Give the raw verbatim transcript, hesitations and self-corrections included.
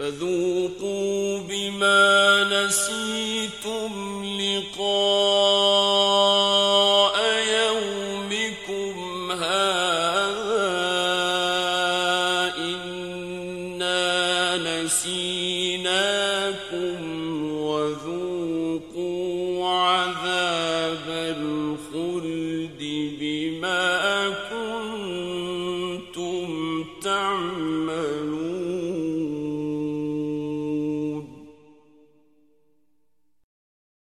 فذوقوا بما نسيتم لقاء يومكم هذا إنا نسيناكم وذوقوا